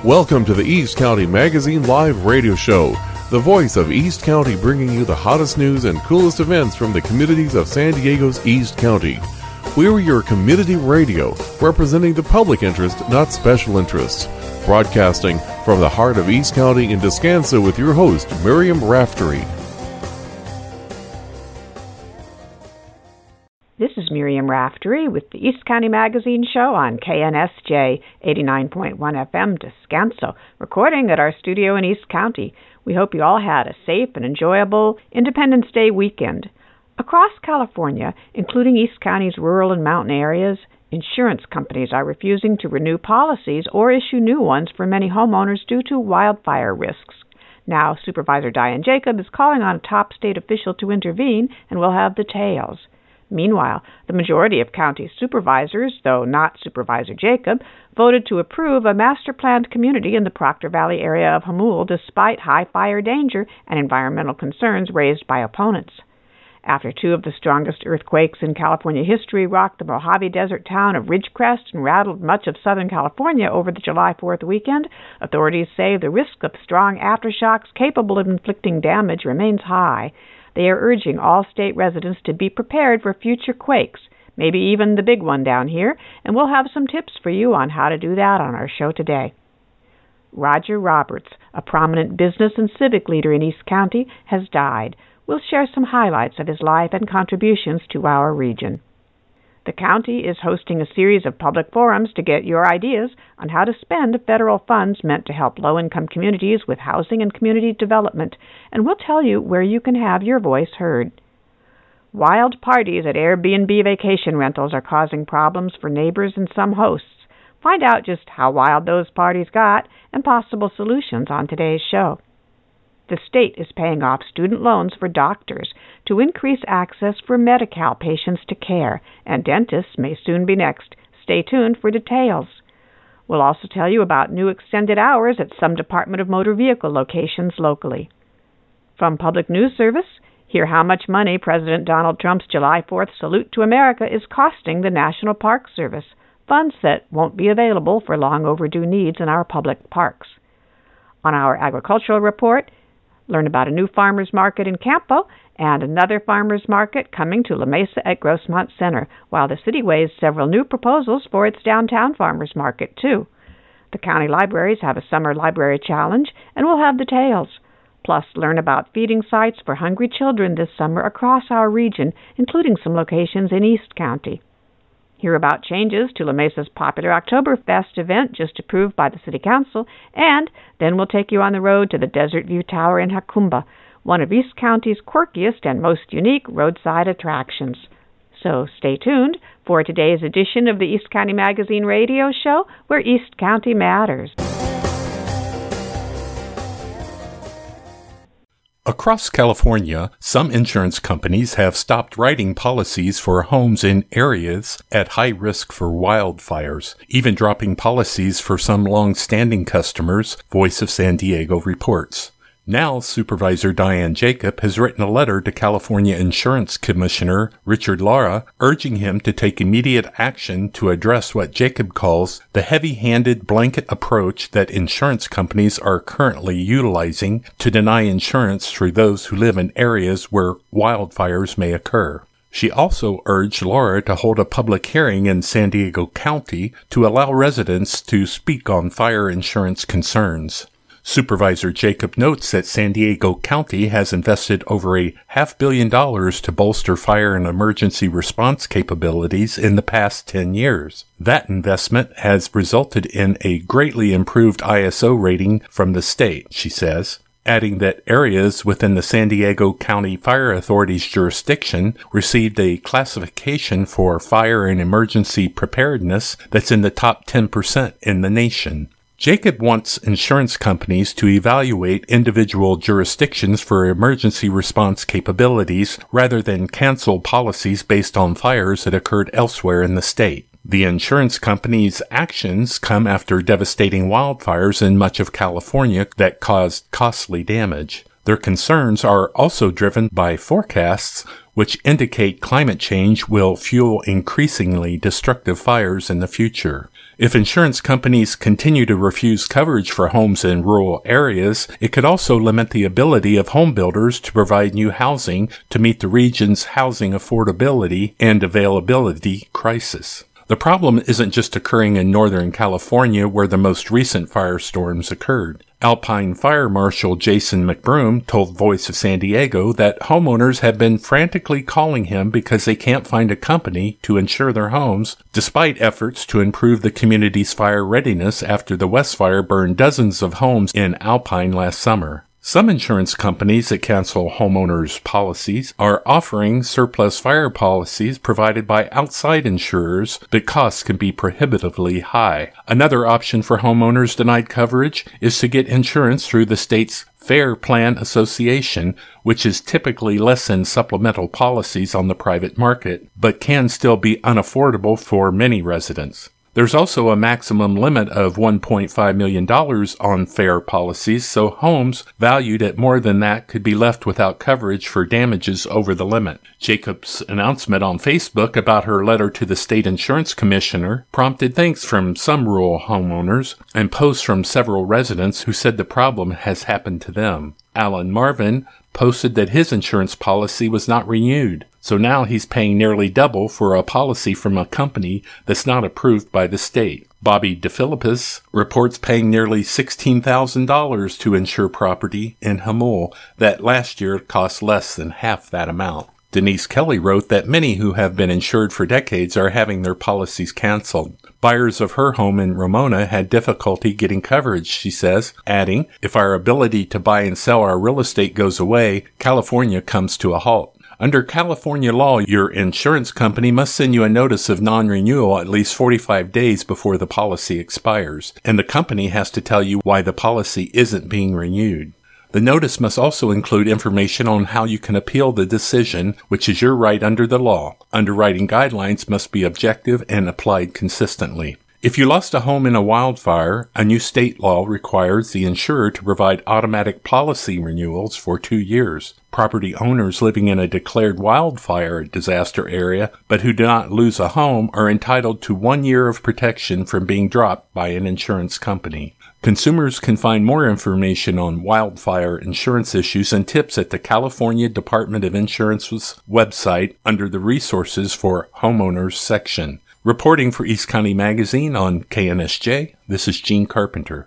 Welcome to the East County Magazine Live Radio Show, the voice of East County, bringing you the hottest news and coolest events from the communities of San Diego's East County. We're your community radio, representing the public interest, not special interests. Broadcasting from the heart of East County in Descanso with your host, Miriam Raftery. This is Miriam Raftery with the East County Magazine Show on KNSJ 89.1 FM Descanso, recording at our studio in East County. We hope you all had a safe and enjoyable Independence Day weekend. Across California, including East County's rural and mountain areas, insurance companies are refusing to renew policies or issue new ones for many homeowners due to wildfire risks. Now, Supervisor Diane Jacob is calling on a top state official to intervene, and we'll have details. Meanwhile, the majority of county supervisors, though not Supervisor Jacob, voted to approve a master-planned community in the Proctor Valley area of Jamul despite high fire danger and environmental concerns raised by opponents. After two of the strongest earthquakes in California history rocked the Mojave Desert town of Ridgecrest and rattled much of Southern California over the July 4th weekend, authorities say the risk of strong aftershocks capable of inflicting damage remains high. They are urging all state residents to be prepared for future quakes, maybe even the big one down here, and we'll have some tips for you on how to do that on our show today. Roger Roberts, a prominent business and civic leader in East County, has died. We'll share some highlights of his life and contributions to our region. The county is hosting a series of public forums to get your ideas on how to spend federal funds meant to help low-income communities with housing and community development, and we'll tell you where you can have your voice heard. Wild parties at Airbnb vacation rentals are causing problems for neighbors and some hosts. Find out just how wild those parties got and possible solutions on today's show. The state is paying off student loans for doctors to increase access for Medi-Cal patients to care, and dentists may soon be next. Stay tuned for details. We'll also tell you about new extended hours at some Department of Motor Vehicle locations locally. From Public News Service, hear how much money President Donald Trump's July 4th salute to America is costing the National Park Service, funds that won't be available for long overdue needs in our public parks. On our agricultural report, learn about a new farmers market in Campo and another farmers market coming to La Mesa at Grossmont Center, while the city weighs several new proposals for its downtown farmers market, too. The county libraries have a summer library challenge, and we'll have details. Plus, learn about feeding sites for hungry children this summer across our region, including some locations in East County. Hear about changes to La Mesa's popular Oktoberfest event just approved by the City Council, and then we'll take you on the road to the Desert View Tower in Jacumba, one of East County's quirkiest and most unique roadside attractions. So stay tuned for today's edition of the East County Magazine Radio Show, where East County matters. Across California, some insurance companies have stopped writing policies for homes in areas at high risk for wildfires, even dropping policies for some long-standing customers, Voice of San Diego reports. Now, Supervisor Diane Jacob has written a letter to California Insurance Commissioner Richard Lara, urging him to take immediate action to address what Jacob calls the heavy-handed blanket approach that insurance companies are currently utilizing to deny insurance for those who live in areas where wildfires may occur. She also urged Lara to hold a public hearing in San Diego County to allow residents to speak on fire insurance concerns. Supervisor Jacob notes that San Diego County has invested over $500 million to bolster fire and emergency response capabilities in the past 10 years. That investment has resulted in a greatly improved ISO rating from the state, she says, adding that areas within the San Diego County Fire Authority's jurisdiction received a classification for fire and emergency preparedness that's in the top 10% in the nation. Jacob wants insurance companies to evaluate individual jurisdictions for emergency response capabilities rather than cancel policies based on fires that occurred elsewhere in the state. The insurance company's actions come after devastating wildfires in much of California that caused costly damage. Their concerns are also driven by forecasts which indicate climate change will fuel increasingly destructive fires in the future. If insurance companies continue to refuse coverage for homes in rural areas, it could also limit the ability of home builders to provide new housing to meet the region's housing affordability and availability crisis. The problem isn't just occurring in Northern California, where the most recent firestorms occurred. Alpine Fire Marshal Jason McBroom told Voice of San Diego that homeowners have been frantically calling him because they can't find a company to insure their homes, despite efforts to improve the community's fire readiness after the West Fire burned dozens of homes in Alpine last summer. Some insurance companies that cancel homeowners' policies are offering surplus fire policies provided by outside insurers, but costs can be prohibitively high. Another option for homeowners denied coverage is to get insurance through the state's Fair Plan Association, which is typically less than supplemental policies on the private market, but can still be unaffordable for many residents. There's also a maximum limit of $1.5 million on fair policies, so homes valued at more than that could be left without coverage for damages over the limit. Jacobs' announcement on Facebook about her letter to the state insurance commissioner prompted thanks from some rural homeowners and posts from several residents who said the problem has happened to them. Alan Marvin posted that his insurance policy was not renewed, so now he's paying nearly double for a policy from a company that's not approved by the state. Bobby DeFilippis reports paying nearly $16,000 to insure property in Hamul that last year cost less than half that amount. Denise Kelly wrote that many who have been insured for decades are having their policies canceled. Buyers of her home in Ramona had difficulty getting coverage, she says, adding, "If our ability to buy and sell our real estate goes away, California comes to a halt." Under California law, your insurance company must send you a notice of non-renewal at least 45 days before the policy expires, and the company has to tell you why the policy isn't being renewed. The notice must also include information on how you can appeal the decision, which is your right under the law. Underwriting guidelines must be objective and applied consistently. If you lost a home in a wildfire, a new state law requires the insurer to provide automatic policy renewals for 2 years. Property owners living in a declared wildfire disaster area but who do not lose a home are entitled to 1 year of protection from being dropped by an insurance company. Consumers can find more information on wildfire insurance issues and tips at the California Department of Insurance's website under the Resources for Homeowners section. Reporting for East County Magazine on KNSJ, this is Gene Carpenter.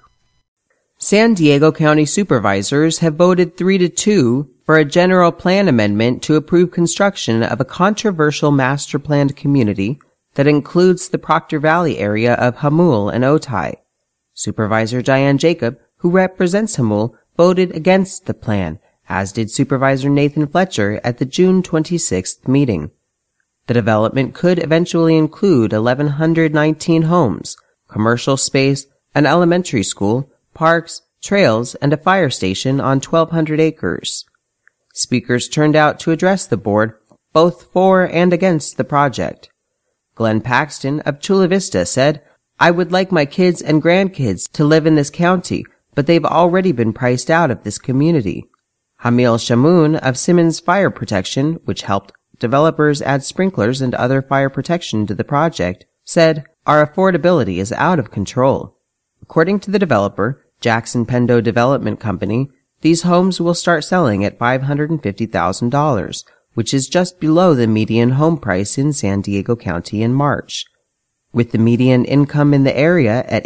San Diego County supervisors have voted 3-2 for a general plan amendment to approve construction of a controversial master-planned community that includes the Proctor Valley area of Hamul and Otay. Supervisor Diane Jacob, who represents Hamul, voted against the plan, as did Supervisor Nathan Fletcher at the June 26th meeting. The development could eventually include 1,119 homes, commercial space, an elementary school, parks, trails, and a fire station on 1,200 acres. Speakers turned out to address the board, both for and against the project. Glenn Paxton of Chula Vista said, "I would like my kids and grandkids to live in this county, but they've already been priced out of this community." Hamil Shamoun of Simmons Fire Protection, which helped developers add sprinklers and other fire protection to the project, said, "Our affordability is out of control." According to the developer, Jackson Pendo Development Company, these homes will start selling at $550,000, which is just below the median home price in San Diego County in March. With the median income in the area at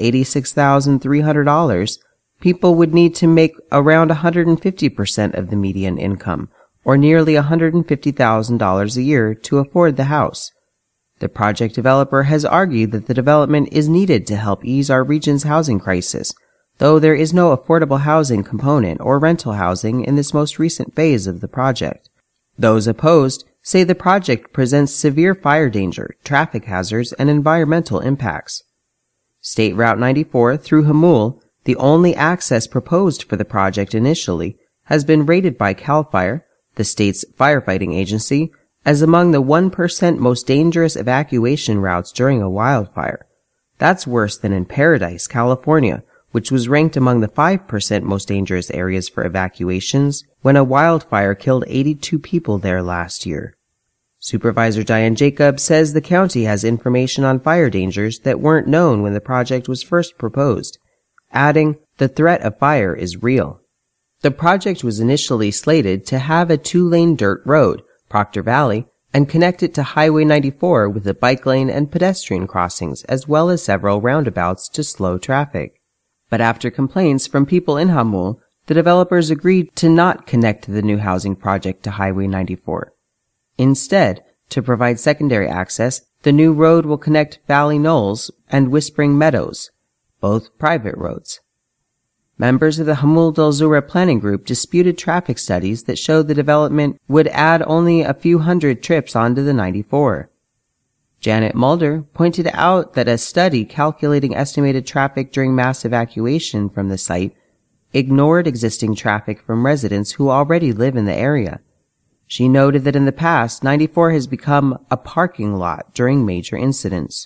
$86,300, people would need to make around 150% of the median income, or nearly $150,000 a year, to afford the house. The project developer has argued that the development is needed to help ease our region's housing crisis, though there is no affordable housing component or rental housing in this most recent phase of the project. Those opposed say the project presents severe fire danger, traffic hazards, and environmental impacts. State Route 94 through Hamul, the only access proposed for the project initially, has been rated by CAL FIRE, the state's firefighting agency, as among the 1% most dangerous evacuation routes during a wildfire. That's worse than in Paradise, California, which was ranked among the 5% most dangerous areas for evacuations when a wildfire killed 82 people there last year. Supervisor Diane Jacobs says the county has information on fire dangers that weren't known when the project was first proposed, adding, "The threat of fire is real." The project was initially slated to have a 2-lane dirt road, Proctor Valley, and connect it to Highway 94 with a bike lane and pedestrian crossings, as well as several roundabouts to slow traffic. But after complaints from people in Hamul, the developers agreed to not connect the new housing project to Highway 94. Instead, to provide secondary access, the new road will connect Valley Knolls and Whispering Meadows, both private roads. Members of the Hamul del Zura planning group disputed traffic studies that showed the development would add only a few hundred trips onto the 94. Janet Mulder pointed out that a study calculating estimated traffic during mass evacuation from the site ignored existing traffic from residents who already live in the area. She noted that in the past, 94 has become a parking lot during major incidents.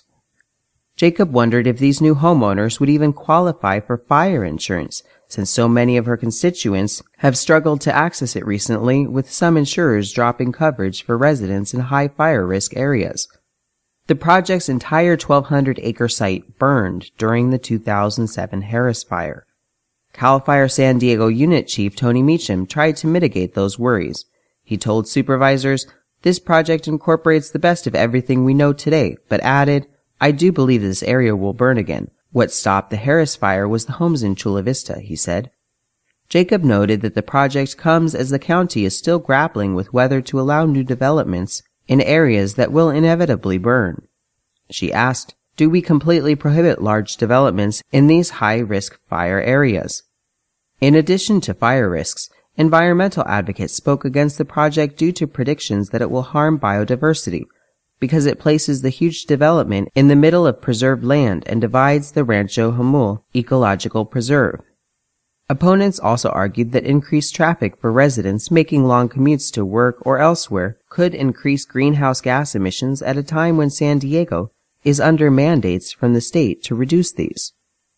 Jacob wondered if these new homeowners would even qualify for fire insurance, since so many of her constituents have struggled to access it recently, with some insurers dropping coverage for residents in high fire risk areas. The project's entire 1,200-acre site burned during the 2007 Harris Fire. CAL FIRE San Diego Unit Chief Tony Meacham tried to mitigate those worries. He told supervisors, "This project incorporates the best of everything we know today," but added, "I do believe this area will burn again. What stopped the Harris Fire was the homes in Chula Vista," he said. Jacob noted that the project comes as the county is still grappling with whether to allow new developments in areas that will inevitably burn. She asked, "Do we completely prohibit large developments in these high-risk fire areas?" In addition to fire risks, environmental advocates spoke against the project due to predictions that it will harm biodiversity, because it places the huge development in the middle of preserved land and divides the Rancho Hamul ecological preserve. Opponents also argued that increased traffic for residents making long commutes to work or elsewhere could increase greenhouse gas emissions at a time when San Diego is under mandates from the state to reduce these.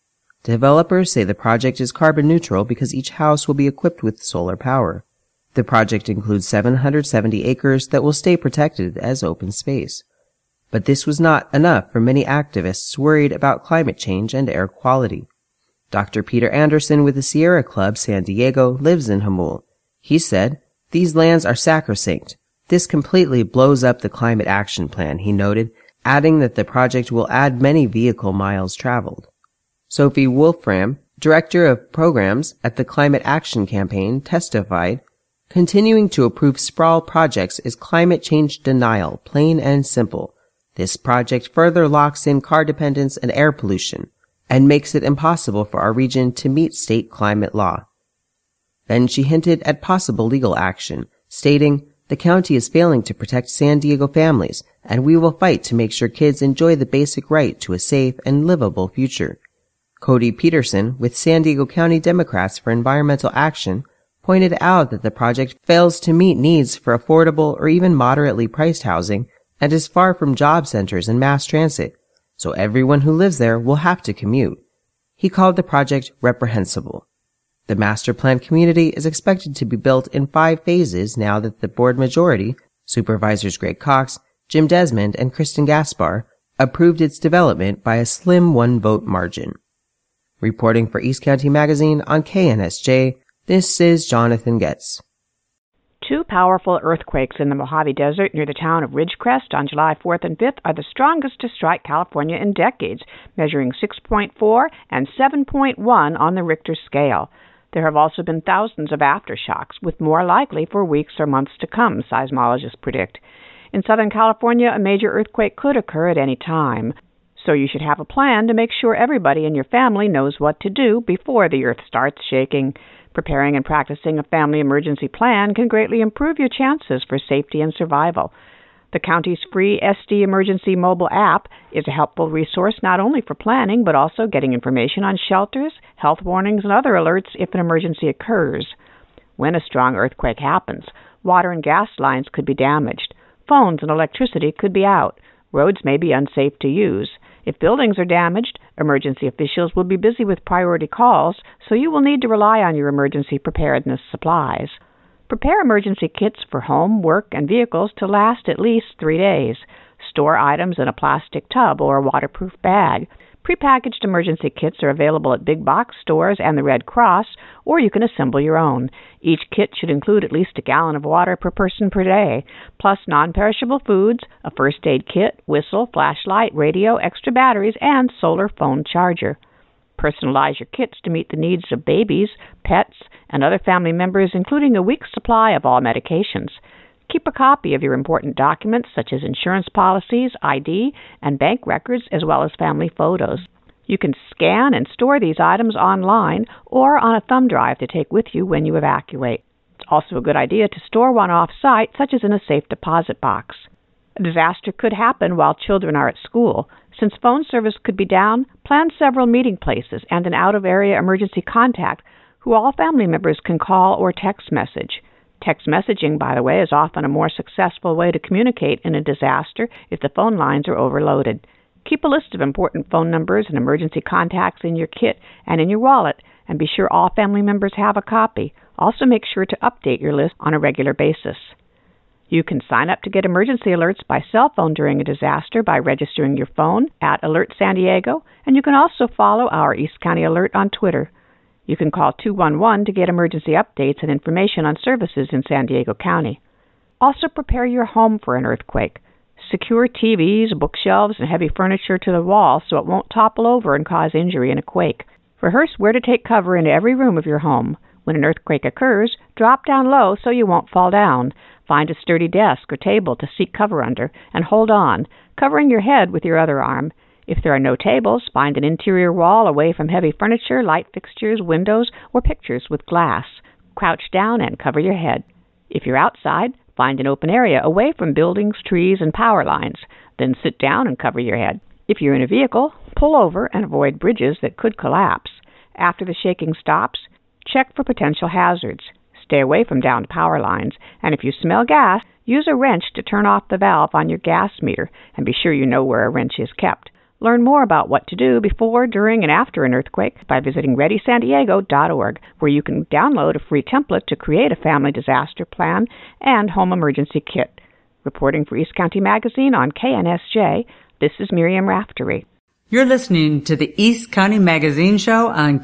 Developers say the project is carbon neutral because each house will be equipped with solar power. The project includes 770 acres that will stay protected as open space. But this was not enough for many activists worried about climate change and air quality. Dr. Peter Anderson with the Sierra Club San Diego lives in Hamul. He said, "These lands are sacrosanct. This completely blows up the climate action plan," he noted, adding that the project will add many vehicle miles traveled. Sophie Wolfram, director of programs at the Climate Action Campaign, testified, "Continuing to approve sprawl projects is climate change denial, plain and simple. This project further locks in car dependence and air pollution, and makes it impossible for our region to meet state climate law." Then she hinted at possible legal action, stating, "The county is failing to protect San Diego families, and we will fight to make sure kids enjoy the basic right to a safe and livable future." Cody Peterson, with San Diego County Democrats for Environmental Action, pointed out that the project fails to meet needs for affordable or even moderately priced housing and is far from job centers and mass transit, so everyone who lives there will have to commute. He called the project reprehensible. The master plan community is expected to be built in 5 phases now that the board majority, Supervisors Greg Cox, Jim Desmond, and Kristen Gaspar, approved its development by a slim 1-vote margin. Reporting for East County Magazine on KNSJ, this is Jonathan Getz. 2 powerful earthquakes in the Mojave Desert near the town of Ridgecrest on July 4th and 5th are the strongest to strike California in decades, measuring 6.4 and 7.1 on the Richter scale. There have also been thousands of aftershocks, with more likely for weeks or months to come, seismologists predict. In Southern California, a major earthquake could occur at any time, so you should have a plan to make sure everybody in your family knows what to do before the earth starts shaking. Preparing and practicing a family emergency plan can greatly improve your chances for safety and survival. The county's free SD Emergency mobile app is a helpful resource not only for planning, but also getting information on shelters, health warnings, and other alerts if an emergency occurs. When a strong earthquake happens, water and gas lines could be damaged. Phones and electricity could be out. Roads may be unsafe to use. If buildings are damaged, emergency officials will be busy with priority calls, so you will need to rely on your emergency preparedness supplies. Prepare emergency kits for home, work, and vehicles to last at least 3 days. Store items in a plastic tub or a waterproof bag. Prepackaged emergency kits are available at big box stores and the Red Cross, or you can assemble your own. Each kit should include at least a gallon of water per person per day, plus non-perishable foods, a first aid kit, whistle, flashlight, radio, extra batteries, and solar phone charger. Personalize your kits to meet the needs of babies, pets, and other family members, including a week's supply of all medications. Keep a copy of your important documents, such as insurance policies, ID, and bank records, as well as family photos. You can scan and store these items online or on a thumb drive to take with you when you evacuate. It's also a good idea to store one off-site, such as in a safe deposit box. A disaster could happen while children are at school. Since phone service could be down, plan several meeting places and an out-of-area emergency contact who all family members can call or text message. Text messaging, by the way, is often a more successful way to communicate in a disaster if the phone lines are overloaded. Keep a list of important phone numbers and emergency contacts in your kit and in your wallet, and be sure all family members have a copy. Also make sure to update your list on a regular basis. You can sign up to get emergency alerts by cell phone during a disaster by registering your phone at Alert San Diego, and you can also follow our East County Alert on Twitter. You can call 211 to get emergency updates and information on services in San Diego County. Also prepare your home for an earthquake. Secure TVs, bookshelves, and heavy furniture to the wall so it won't topple over and cause injury in a quake. Rehearse where to take cover in every room of your home. When an earthquake occurs, drop down low so you won't fall down. Find a sturdy desk or table to seek cover under, and hold on, covering your head with your other arm. If there are no tables, find an interior wall away from heavy furniture, light fixtures, windows, or pictures with glass. Crouch down and cover your head. If you're outside, find an open area away from buildings, trees, and power lines. Then sit down and cover your head. If you're in a vehicle, pull over and avoid bridges that could collapse. After the shaking stops, check for potential hazards. Stay away from downed power lines, and if you smell gas, use a wrench to turn off the valve on your gas meter, and be sure you know where a wrench is kept. Learn more about what to do before, during, and after an earthquake by visiting ReadySanDiego.org, where you can download a free template to create a family disaster plan and home emergency kit. Reporting for East County Magazine on KNSJ, this is Miriam Raftery. You're listening to the East County Magazine Show on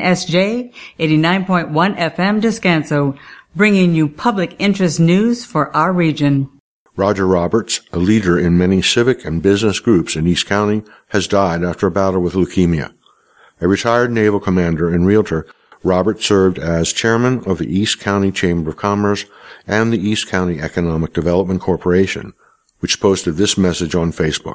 KNSJ 89.1 FM Descanso, bringing you public interest news for our region. Roger Roberts, a leader in many civic and business groups in East County, has died after a battle with leukemia. A retired naval commander and realtor, Roberts served as chairman of the East County Chamber of Commerce and the East County Economic Development Corporation, which posted this message on Facebook.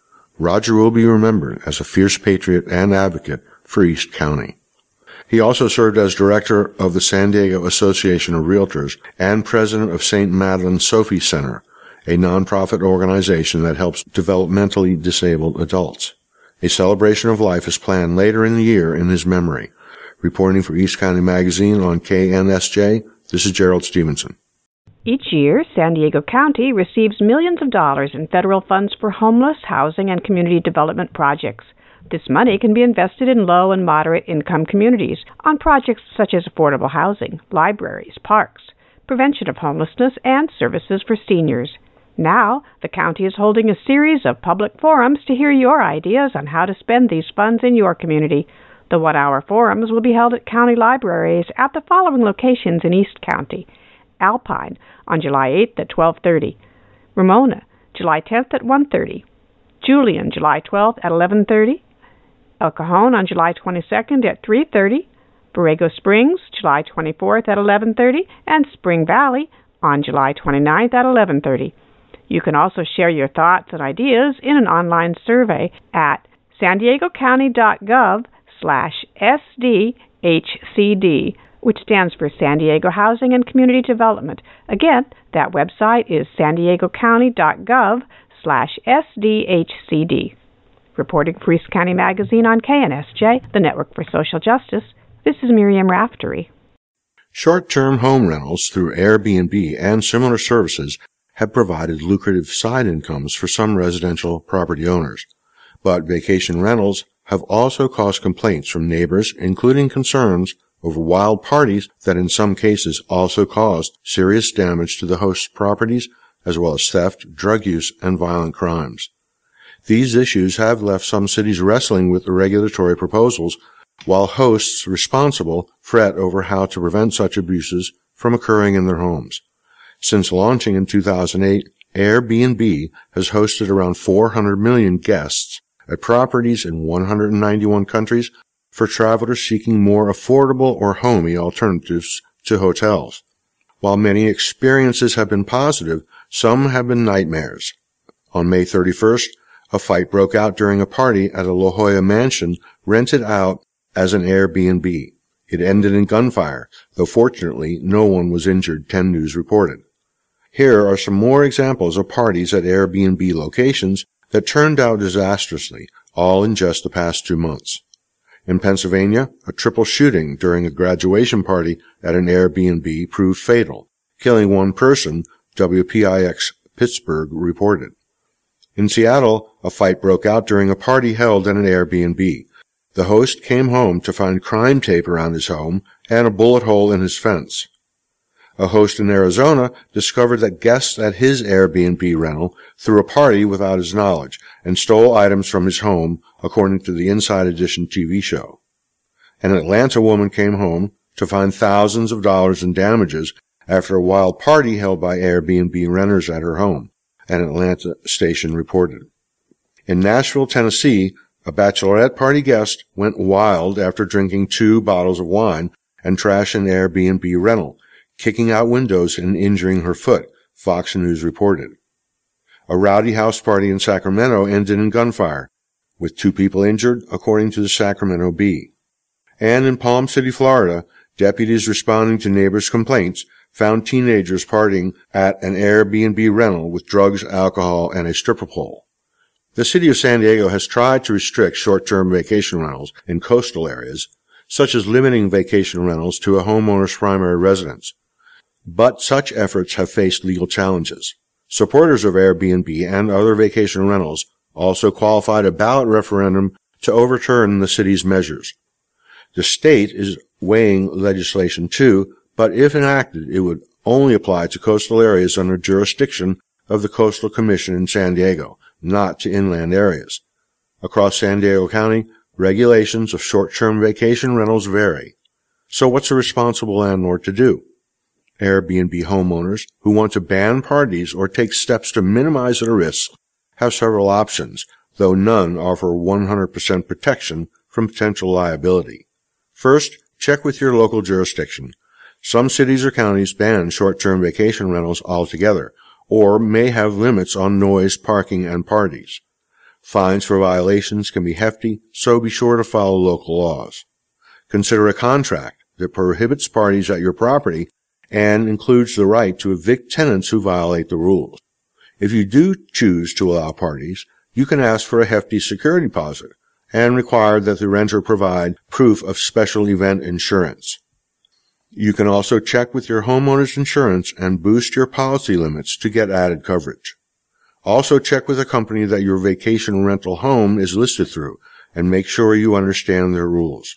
Roger will be remembered as a fierce patriot and advocate for East County. He also served as director of the San Diego Association of Realtors and president of St. Madeleine Sophie Center, a nonprofit organization that helps developmentally disabled adults. A celebration of life is planned later in the year in his memory. Reporting for East County Magazine on KNSJ, this is Gerald Stevenson. Each year, San Diego County receives millions of dollars in federal funds for homeless, housing, and community development projects. This money can be invested in low and moderate income communities on projects such as affordable housing, libraries, parks, prevention of homelessness, and services for seniors. Now, the county is holding a series of public forums to hear your ideas on how to spend these funds in your community. The one-hour forums will be held at county libraries at the following locations in East County: Alpine on July 8th at 12:30, Ramona, July 10th at 1:30, Julian, July 12th at 11:30, El Cajon on July 22nd at 3:30, Borrego Springs, July 24th at 11:30, and Spring Valley on July 29th at 11:30. You can also share your thoughts and ideas in an online survey at SanDiegoCounty.gov/SDHCD, which stands for San Diego Housing and Community Development. Again, that website is SanDiegoCounty.gov/SDHCD. Reporting for East County Magazine on KNSJ, the Network for Social Justice, this is Miriam Raftery. Short-term home rentals through Airbnb and similar services have provided lucrative side incomes for some residential property owners. But vacation rentals have also caused complaints from neighbors, including concerns over wild parties that in some cases also caused serious damage to the host's properties, as well as theft, drug use, and violent crimes. These issues have left some cities wrestling with the regulatory proposals, while hosts responsible fret over how to prevent such abuses from occurring in their homes. Since launching in 2008, Airbnb has hosted around 400 million guests at properties in 191 countries for travelers seeking more affordable or homey alternatives to hotels. While many experiences have been positive, some have been nightmares. On May 31st, a fight broke out during a party at a La Jolla mansion rented out as an Airbnb. It ended in gunfire, though fortunately no one was injured, 10 News reported. Here are some more examples of parties at Airbnb locations that turned out disastrously, all in just the past 2 months. In Pennsylvania, a triple shooting during a graduation party at an Airbnb proved fatal, killing one person, WPIX Pittsburgh reported. In Seattle, a fight broke out during a party held at an Airbnb. The host came home to find crime tape around his home and a bullet hole in his fence. A host in Arizona discovered that guests at his Airbnb rental threw a party without his knowledge and stole items from his home, according to the Inside Edition TV show. An Atlanta woman came home to find thousands of dollars in damages after a wild party held by Airbnb renters at her home, an Atlanta station reported. In Nashville, Tennessee, a bachelorette party guest went wild after drinking 2 bottles of wine and trashed an Airbnb rental, kicking out windows and injuring her foot, Fox News reported. A rowdy house party in Sacramento ended in gunfire, with 2 people injured, according to the Sacramento Bee. And in Palm City, Florida, deputies responding to neighbors' complaints found teenagers partying at an Airbnb rental with drugs, alcohol, and a stripper pole. The city of San Diego has tried to restrict short-term vacation rentals in coastal areas, such as limiting vacation rentals to a homeowner's primary residence. But such efforts have faced legal challenges. Supporters of Airbnb and other vacation rentals also qualified a ballot referendum to overturn the city's measures. The state is weighing legislation too, but if enacted, it would only apply to coastal areas under jurisdiction of the Coastal Commission in San Diego, not to inland areas. Across San Diego County, regulations of short-term vacation rentals vary. So what's a responsible landlord to do? Airbnb homeowners who want to ban parties or take steps to minimize their risks have several options, though none offer 100% protection from potential liability. First, check with your local jurisdiction. Some cities or counties ban short-term vacation rentals altogether, or may have limits on noise, parking, and parties. Fines for violations can be hefty, so be sure to follow local laws. Consider a contract that prohibits parties at your property and includes the right to evict tenants who violate the rules. If you do choose to allow parties, you can ask for a hefty security deposit and require that the renter provide proof of special event insurance. You can also check with your homeowner's insurance and boost your policy limits to get added coverage. Also check with a company that your vacation rental home is listed through and make sure you understand their rules.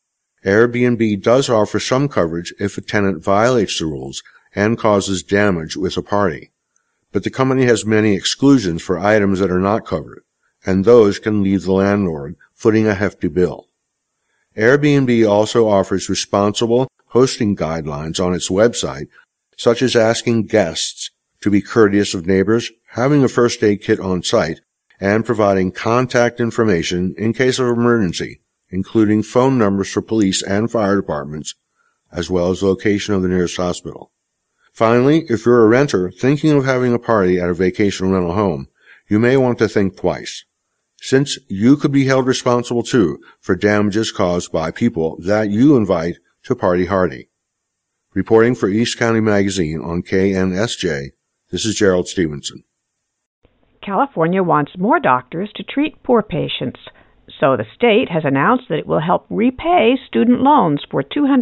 Airbnb does offer some coverage if a tenant violates the rules and causes damage with a party, but the company has many exclusions for items that are not covered, and those can leave the landlord footing a hefty bill. Airbnb also offers responsible hosting guidelines on its website, such as asking guests to be courteous of neighbors, having a first aid kit on site, and providing contact information in case of emergency, including phone numbers for police and fire departments, as well as the location of the nearest hospital. Finally, if you're a renter thinking of having a party at a vacation rental home, you may want to think twice, since you could be held responsible too for damages caused by people that you invite to party hardy. Reporting for East County Magazine on KNSJ, this is Gerald Stevenson. California wants more doctors to treat poor patients, so the state has announced that it will help repay student loans for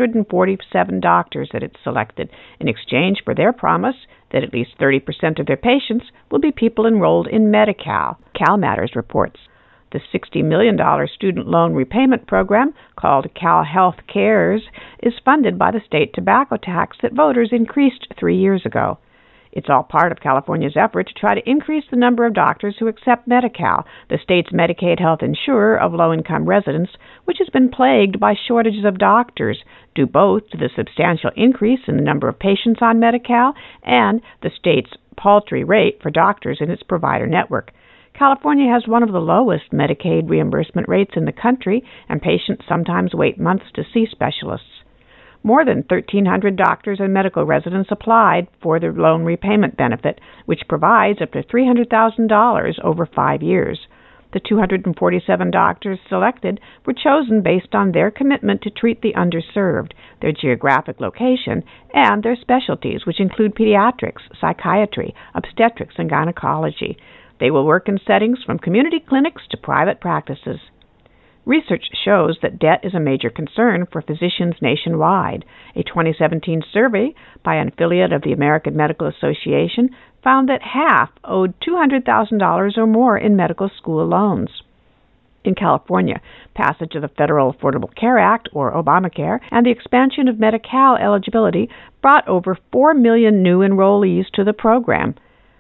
247 doctors that it selected in exchange for their promise that at least 30% of their patients will be people enrolled in Medi-Cal. Cal Matters reports. The $60 million student loan repayment program, called Cal Health Cares, is funded by the state tobacco tax that voters increased 3 years ago. It's all part of California's effort to try to increase the number of doctors who accept Medi-Cal, the state's Medicaid health insurer of low-income residents, which has been plagued by shortages of doctors, due both to the substantial increase in the number of patients on Medi-Cal and the state's paltry rate for doctors in its provider network. California has one of the lowest Medicaid reimbursement rates in the country, and patients sometimes wait months to see specialists. More than 1,300 doctors and medical residents applied for the loan repayment benefit, which provides up to $300,000 over 5 years. The 247 doctors selected were chosen based on their commitment to treat the underserved, their geographic location, and their specialties, which include pediatrics, psychiatry, obstetrics, and gynecology. They will work in settings from community clinics to private practices. Research shows that debt is a major concern for physicians nationwide. A 2017 survey by an affiliate of the American Medical Association found that half owed $200,000 or more in medical school loans. In California, passage of the Federal Affordable Care Act, or Obamacare, and the expansion of Medi-Cal eligibility brought over 4 million new enrollees to the program.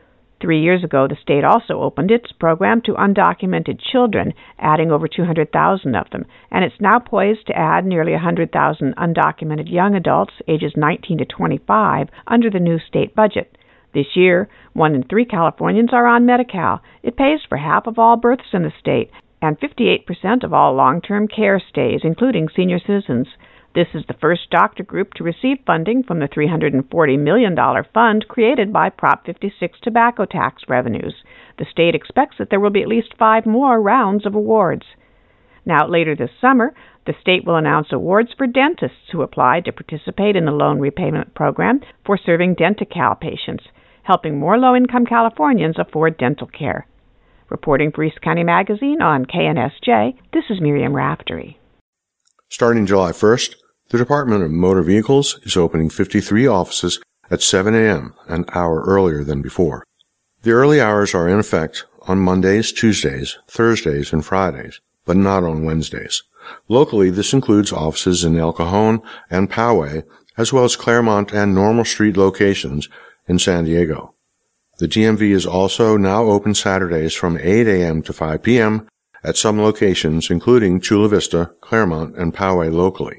3 years ago, the state also opened its program to undocumented children, adding over 200,000 of them, and it's now poised to add nearly 100,000 undocumented young adults ages 19 to 25 under the new state budget. This year, 1 in 3 Californians are on Medi-Cal. It pays for half of all births in the state and 58% of all long-term care stays, including senior citizens. This is the first doctor group to receive funding from the $340 million fund created by Prop 56 tobacco tax revenues. The state expects that there will be at least 5 more rounds of awards. Now, later this summer, the state will announce awards for dentists who applied to participate in the loan repayment program for serving Denti-Cal patients, helping more low-income Californians afford dental care. Reporting for East County Magazine on KNSJ, this is Miriam Raftery. Starting July 1st, the Department of Motor Vehicles is opening 53 offices at 7 a.m., an hour earlier than before. The early hours are in effect on Mondays, Tuesdays, Thursdays, and Fridays, but not on Wednesdays. Locally, this includes offices in El Cajon and Poway, as well as Claremont and Normal Street locations in San Diego. The DMV is also now open Saturdays from 8 a.m. to 5 p.m. at some locations, including Chula Vista, Claremont, and Poway locally.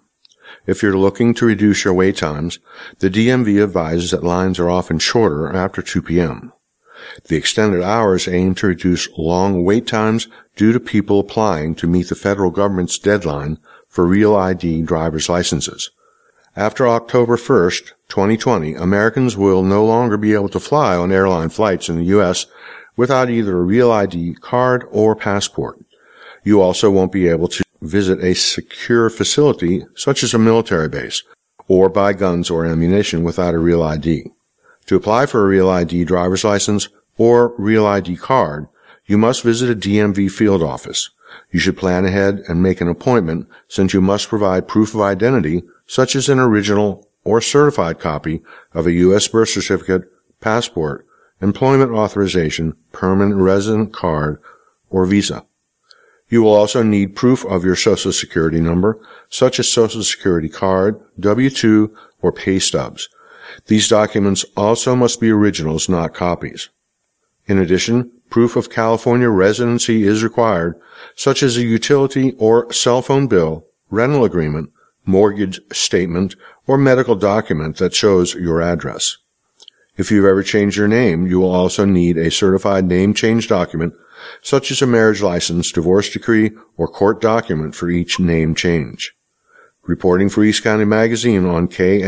If you're looking to reduce your wait times, the DMV advises that lines are often shorter after 2 p.m. The extended hours aim to reduce long wait times due to people applying to meet the federal government's deadline for Real ID driver's licenses. After October 1st, 2020, Americans will no longer be able to fly on airline flights in the U.S. without either a Real ID card or passport. You also won't be able to visit a secure facility, such as a military base, or buy guns or ammunition without a Real ID. To apply for a Real ID driver's license or Real ID card, you must visit a DMV field office. You should plan ahead and make an appointment, since you must provide proof of identity, such as an original or certified copy of a U.S. birth certificate, passport, employment authorization, permanent resident card, or visa. You will also need proof of your Social Security number, such as Social Security card, W-2, or pay stubs. These documents also must be originals, not copies. In addition, proof of California residency is required, such as a utility or cell phone bill, rental agreement, mortgage statement, or medical document that shows your address. If you've ever changed your name, you will also need a certified name change document, such as a marriage license, divorce decree, or court document for each name change. Reporting for East County Magazine on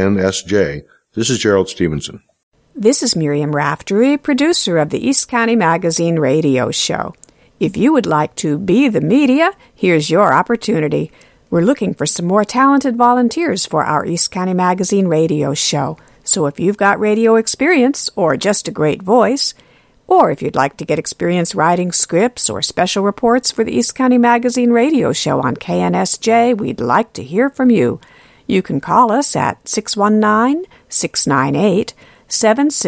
KNSJ, this is Gerald Stevenson. This is Miriam Raftery, producer of the East County Magazine radio show. If you would like to be the media, here's your opportunity. We're looking for some more talented volunteers for our East County Magazine radio show. So if you've got radio experience or just a great voice, or if you'd like to get experience writing scripts or special reports for the East County Magazine radio show on KNSJ, we'd like to hear from you. You can call us at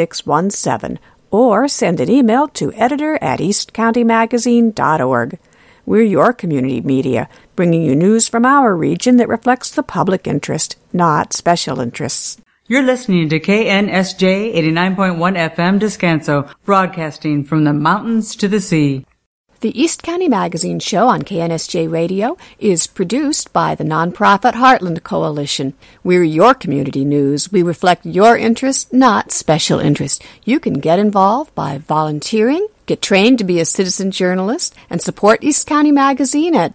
619-698-7617 or send an email to editor@eastcountymagazine.org. We're your community media, bringing you news from our region that reflects the public interest, not special interests. You're listening to KNSJ 89.1 FM Descanso, broadcasting from the mountains to the sea. The East County Magazine Show on KNSJ Radio is produced by the nonprofit Heartland Coalition. We're your community news. We reflect your interests, not special interests. You can get involved by volunteering, get trained to be a citizen journalist, and support East County Magazine at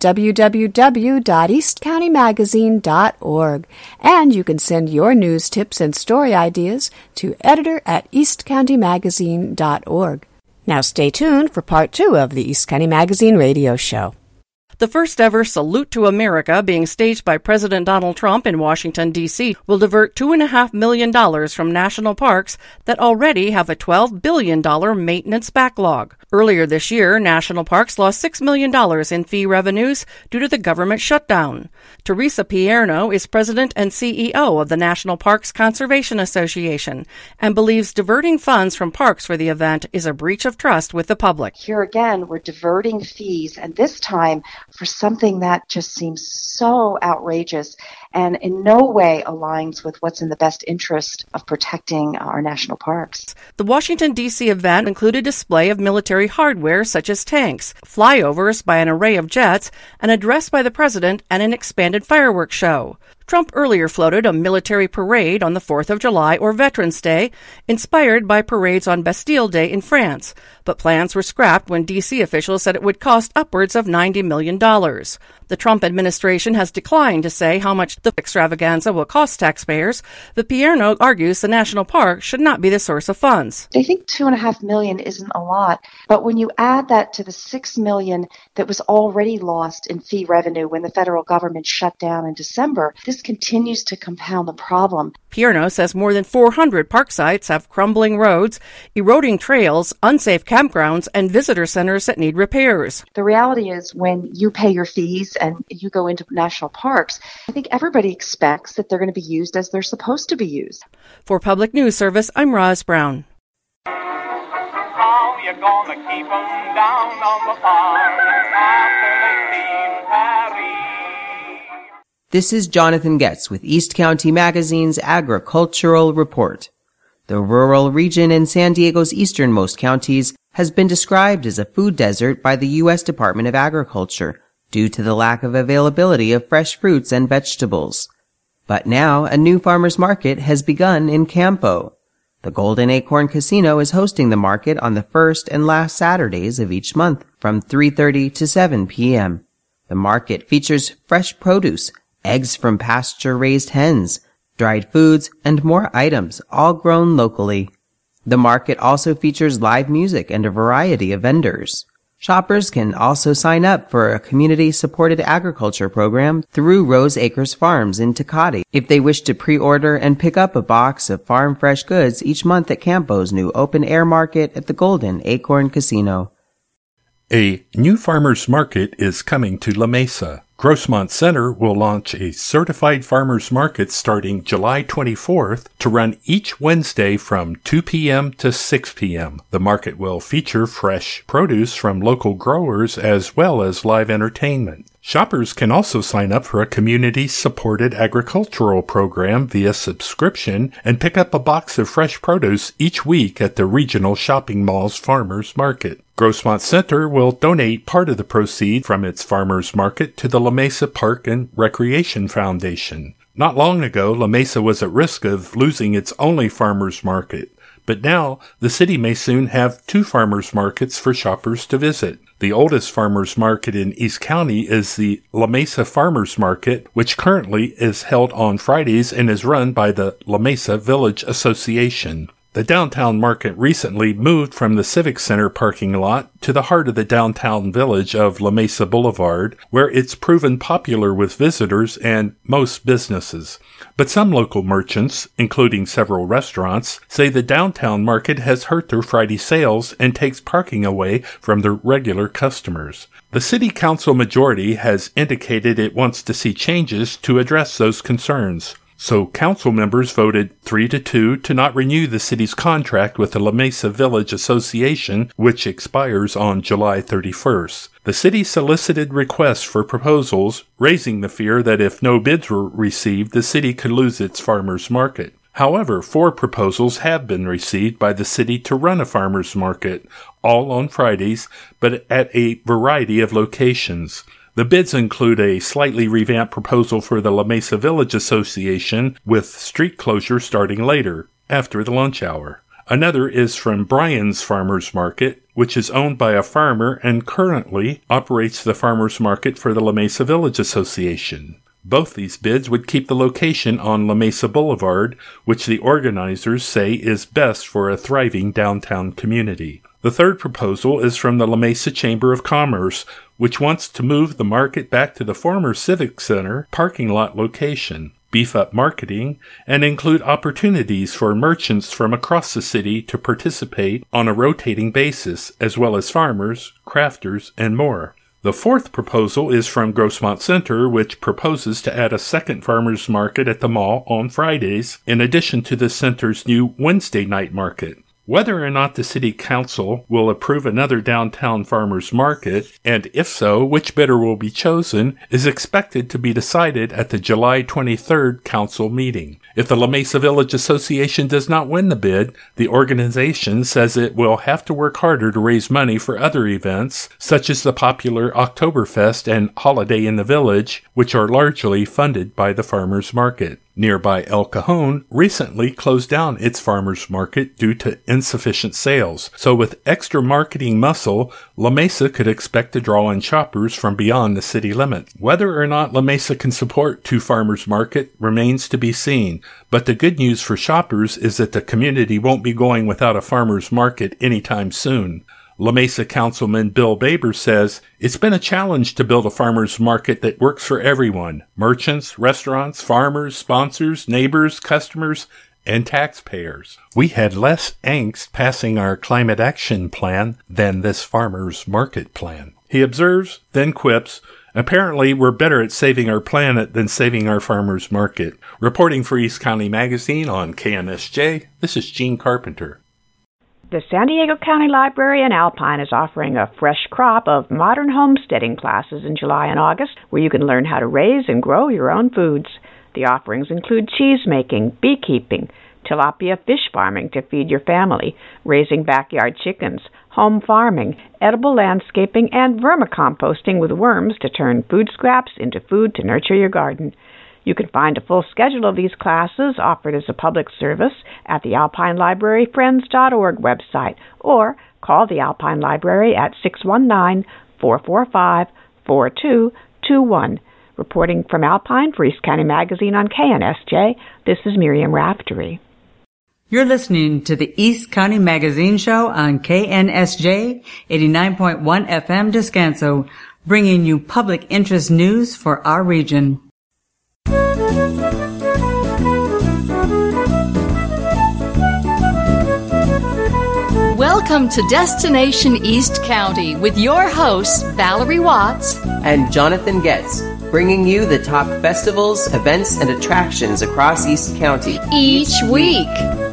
www.eastcountymagazine.org. And you can send your news tips and story ideas to editor@eastcountymagazine.org. Now stay tuned for part 2 of the East County Magazine radio show. The first ever Salute to America being staged by President Donald Trump in Washington, D.C. will divert $2.5 million from national parks that already have a $12 billion maintenance backlog. Earlier this year, national parks lost $6 million in fee revenues due to the government shutdown. Teresa Pierno is president and CEO of the National Parks Conservation Association and believes diverting funds from parks for the event is a breach of trust with the public. Here again, we're diverting fees, and this time for something that just seems so outrageous and in no way aligns with what's in the best interest of protecting our national parks. The Washington, D.C. event included display of military hardware such as tanks, flyovers by an array of jets, an address by the president, and an expanded fireworks show. Trump earlier floated a military parade on the 4th of July or Veterans Day, inspired by parades on Bastille Day in France, but plans were scrapped when D.C. officials said it would cost upwards of $90 million. The Trump administration has declined to say how much the extravaganza will cost taxpayers, but Pierno argues the national park should not be the source of funds. They think $2.5 million isn't a lot, but when you add that to the $6 million that was already lost in fee revenue when the federal government shut down in December, this continues to compound the problem. Pierno says more than 400 park sites have crumbling roads, eroding trails, unsafe campgrounds, and visitor centers that need repairs. The reality is when you pay your fees and you go into national parks, I think everybody expects that they're going to be used as they're supposed to be used. For Public News Service, I'm Roz Brown. How you gonna keep them down on the farm after they've seen Paris? This is Jonathan Getz with East County Magazine's Agricultural Report. The rural region in San Diego's easternmost counties has been described as a food desert by the U.S. Department of Agriculture due to the lack of availability of fresh fruits and vegetables. But now a new farmers market has begun in Campo. The Golden Acorn Casino is hosting the market on the first and last Saturdays of each month from 3:30 to 7 p.m. The market features fresh produce, eggs from pasture-raised hens, dried foods, and more items, all grown locally. The market also features live music and a variety of vendors. Shoppers can also sign up for a community-supported agriculture program through Rose Acres Farms in Tecate if they wish to pre-order and pick up a box of farm fresh goods each month at Campo's new open-air market at the Golden Acorn Casino. A new farmers market is coming to La Mesa. Grossmont Center will launch a certified farmers market starting July 24th to run each Wednesday from 2 p.m. to 6 p.m. The market will feature fresh produce from local growers as well as live entertainment. Shoppers can also sign up for a community-supported agricultural program via subscription and pick up a box of fresh produce each week at the regional shopping mall's farmers market. Grossmont Center will donate part of the proceeds from its farmers market to the La Mesa Park and Recreation Foundation. Not long ago, La Mesa was at risk of losing its only farmers market, but now the city may soon have 2 farmers markets for shoppers to visit. The oldest farmers market in East County is the La Mesa Farmers Market, which currently is held on Fridays and is run by the La Mesa Village Association. The downtown market recently moved from the Civic Center parking lot to the heart of the downtown village of La Mesa Boulevard, where it's proven popular with visitors and most businesses. But some local merchants, including several restaurants, say the downtown market has hurt their Friday sales and takes parking away from their regular customers. The City Council majority has indicated it wants to see changes to address those concerns. so council members voted 3-2 to not renew the city's contract with the La Mesa Village Association, which expires on July 31st. The city solicited requests for proposals, raising the fear that if no bids were received, the city could lose its farmers market. However, 4 proposals have been received by the city to run a farmers market, all on Fridays, but at a variety of locations. The bids include a slightly revamped proposal for the La Mesa Village Association, with street closure starting later, after the lunch hour. Another is from Bryan's Farmers Market, which is owned by a farmer and currently operates the farmers market for the La Mesa Village Association. Both these bids would keep the location on La Mesa Boulevard, which the organizers say is best for a thriving downtown community. The third proposal is from the La Mesa Chamber of Commerce, which wants to move the market back to the former Civic Center parking lot location, beef up marketing, and include opportunities for merchants from across the city to participate on a rotating basis, as well as farmers, crafters, and more. The fourth proposal is from Grossmont Center, which proposes to add a second farmers market at the mall on Fridays, in addition to the center's new Wednesday night market. Whether or not the city council will approve another downtown farmers market, and if so, which bidder will be chosen, is expected to be decided at the July 23rd council meeting. If the La Mesa Village Association does not win the bid, the organization says it will have to work harder to raise money for other events, such as the popular Oktoberfest and Holiday in the Village, which are largely funded by the farmers market. Nearby El Cajon recently closed down its farmers market due to insufficient sales, so with extra marketing muscle, La Mesa could expect to draw in shoppers from beyond the city limit. Whether or not La Mesa can support 2 farmers market remains to be seen, but the good news for shoppers is that the community won't be going without a farmers market anytime soon. La Mesa Councilman Bill Baber says, "It's been a challenge to build a farmers market that works for everyone, merchants, restaurants, farmers, sponsors, neighbors, customers, and taxpayers. We had less angst passing our climate action plan than this farmers market plan." He observes, then quips, "Apparently, we're better at saving our planet than saving our farmers market." Reporting for East County Magazine on KNSJ, this is Gene Carpenter. The San Diego County Library in Alpine is offering a fresh crop of modern homesteading classes in July and August, where you can learn how to raise and grow your own foods. The offerings include cheese making, beekeeping, tilapia fish farming to feed your family, raising backyard chickens, home farming, edible landscaping, and vermicomposting with worms to turn food scraps into food to nurture your garden. You can find a full schedule of these classes offered as a public service at the Alpine Library Friends.org website, or call the Alpine Library at 619-445-4221. Reporting from Alpine for East County Magazine on KNSJ, this is Miriam Raftery. You're listening to the East County Magazine Show on KNSJ 89.1 FM Descanso, bringing you public interest news for our region. Welcome to Destination East County with your hosts, Valerie Watts and Jonathan Getz, bringing you the top festivals, events, and attractions across East County each week.